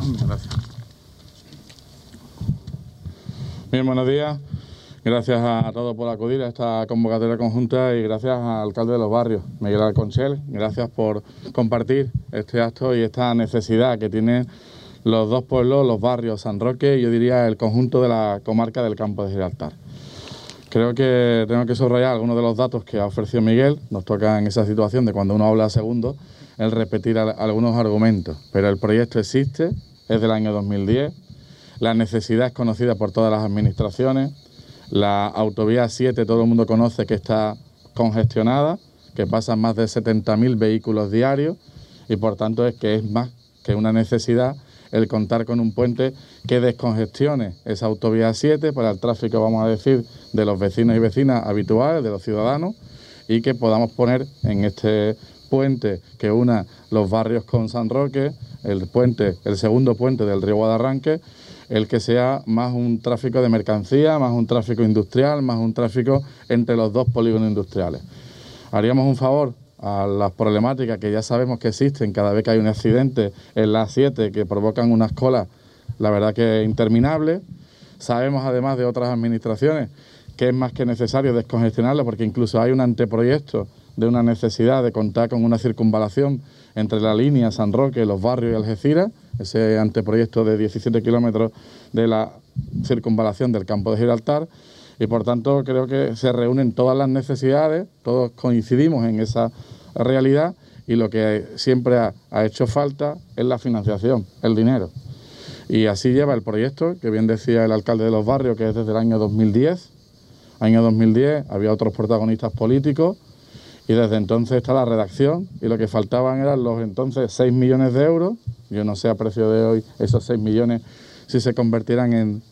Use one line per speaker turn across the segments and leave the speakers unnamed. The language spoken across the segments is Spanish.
Gracias. Bien, buenos días. Gracias a todos por acudir a esta convocatoria conjunta y gracias al alcalde de los barrios, Miguel Alconchel. Gracias por compartir este acto y esta necesidad que tienen los dos pueblos, los barrios San Roque y yo diría el conjunto de la comarca del Campo de Gibraltar. Creo que tengo que subrayar algunos de los datos que ha ofrecido Miguel. Nos toca en esa situación de cuando uno habla segundo el repetir algunos argumentos, pero el proyecto existe, es del año 2010, la necesidad es conocida por todas las administraciones, la autovía 7 todo el mundo conoce que está congestionada, que pasan más de 70.000 vehículos diarios y por tanto es más que una necesidad el contar con un puente que descongestione esa autovía 7 para el tráfico, vamos a decir, de los vecinos y vecinas habituales, de los ciudadanos, y que podamos poner en este puente que una los barrios con San Roque, el segundo puente del río Guadarranque, el que sea más un tráfico de mercancía, más un tráfico industrial, más un tráfico entre los dos polígonos industriales. Haríamos un favor a las problemáticas que ya sabemos que existen cada vez que hay un accidente en la A7 que provocan unas colas, la verdad que interminables. Sabemos además de otras administraciones que es más que necesario descongestionarlo porque incluso hay un anteproyecto de una necesidad de contar con una circunvalación entre la línea San Roque, Los Barrios y Algeciras, ese anteproyecto de 17 kilómetros de la circunvalación del Campo de Gibraltar. Y por tanto creo que se reúnen todas las necesidades, todos coincidimos en esa realidad y lo que siempre ha hecho falta es la financiación, el dinero. Y así lleva el proyecto, que bien decía el alcalde de Los Barrios, que es desde el año 2010. Año 2010 había otros protagonistas políticos y desde entonces está la redacción y lo que faltaban eran los entonces 6 millones de euros. Yo no sé a precio de hoy esos 6 millones si se convertirán en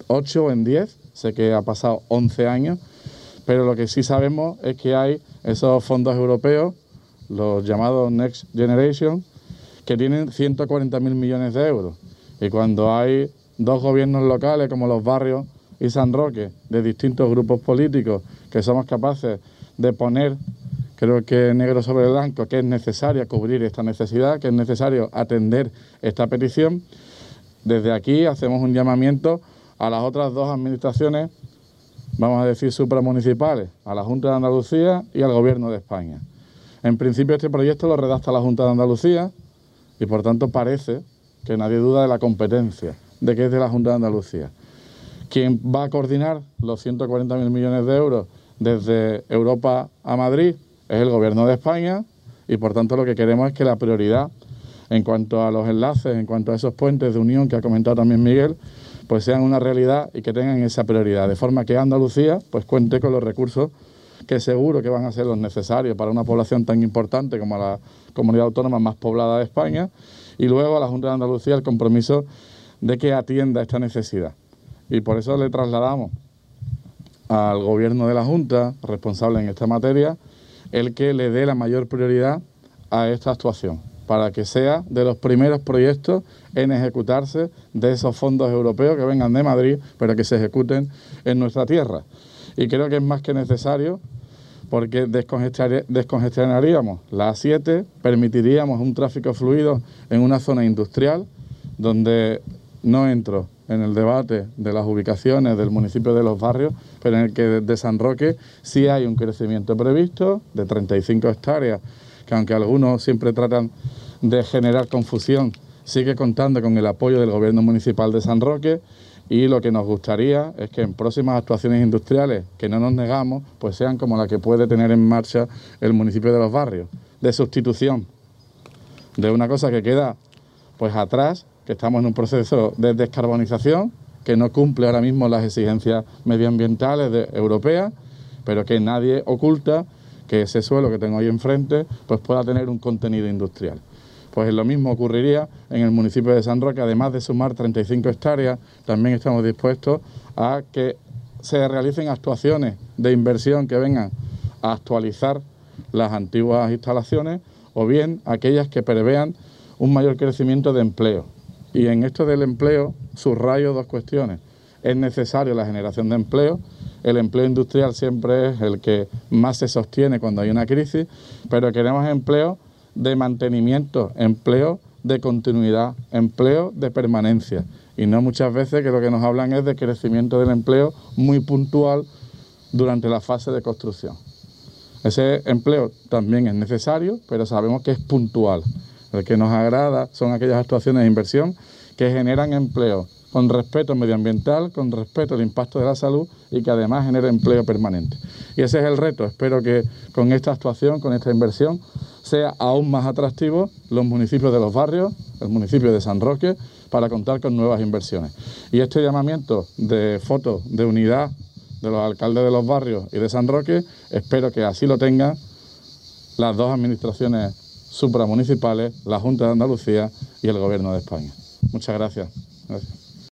8 o en 10. Sé que ha pasado 11 años, pero lo que sí sabemos es que hay esos fondos europeos, los llamados Next Generation, que tienen 140.000 millones de euros. Y cuando hay dos gobiernos locales como Los Barrios y San Roque, de distintos grupos políticos, que somos capaces de poner, creo que negro sobre blanco, que es necesario cubrir esta necesidad, que es necesario atender esta petición, desde aquí hacemos un llamamiento a las otras dos administraciones, vamos a decir supramunicipales, a la Junta de Andalucía y al Gobierno de España. En principio este proyecto lo redacta la Junta de Andalucía y por tanto parece que nadie duda de la competencia, de que es de la Junta de Andalucía. Quien va a coordinar los 140.000 millones de euros desde Europa a Madrid es el Gobierno de España y por tanto lo que queremos es que la prioridad en cuanto a los enlaces, en cuanto a esos puentes de unión que ha comentado también Miguel, pues sean una realidad y que tengan esa prioridad, de forma que Andalucía pues cuente con los recursos que seguro que van a ser los necesarios para una población tan importante como la comunidad autónoma más poblada de España, y luego a la Junta de Andalucía el compromiso de que atienda esta necesidad. Y por eso le trasladamos al Gobierno de la Junta, responsable en esta materia, el que le dé la mayor prioridad a esta actuación, para que sea de los primeros proyectos en ejecutarse de esos fondos europeos que vengan de Madrid, pero que se ejecuten en nuestra tierra. Y creo que es más que necesario porque descongestionaríamos la A7, permitiríamos un tráfico fluido en una zona industrial donde no entro en el debate de las ubicaciones del municipio de Los Barrios, pero en el que desde San Roque sí hay un crecimiento previsto de 35 hectáreas, que aunque algunos siempre tratan de generar confusión, sigue contando con el apoyo del Gobierno Municipal de San Roque y lo que nos gustaría es que en próximas actuaciones industriales, que no nos negamos, pues sean como la que puede tener en marcha el municipio de Los Barrios, de sustitución de una cosa que queda pues atrás, que estamos en un proceso de descarbonización que no cumple ahora mismo las exigencias medioambientales europeas, pero que nadie oculta que ese suelo que tengo ahí enfrente pues pueda tener un contenido industrial. Pues lo mismo ocurriría en el municipio de San Roque, además de sumar 35 hectáreas, también estamos dispuestos a que se realicen actuaciones de inversión que vengan a actualizar las antiguas instalaciones o bien aquellas que prevean un mayor crecimiento de empleo. Y en esto del empleo subrayo dos cuestiones. Es necesario la generación de empleo. El empleo industrial siempre es el que más se sostiene cuando hay una crisis, pero queremos empleo de mantenimiento, empleo de continuidad, empleo de permanencia, y no muchas veces que lo que nos hablan es de crecimiento del empleo muy puntual durante la fase de construcción. Ese empleo también es necesario, pero sabemos que es puntual. El que nos agrada son aquellas actuaciones de inversión que generan empleo con respeto medioambiental, con respeto al impacto de la salud y que además genera empleo permanente. Y ese es el reto. Espero que con esta actuación, con esta inversión, sea aún más atractivo los municipios de los barrios, el municipio de San Roque, para contar con nuevas inversiones. Y este llamamiento de fotos de unidad de los alcaldes de los barrios y de San Roque, espero que así lo tengan las dos administraciones supramunicipales, la Junta de Andalucía y el Gobierno de España. Muchas gracias. Gracias.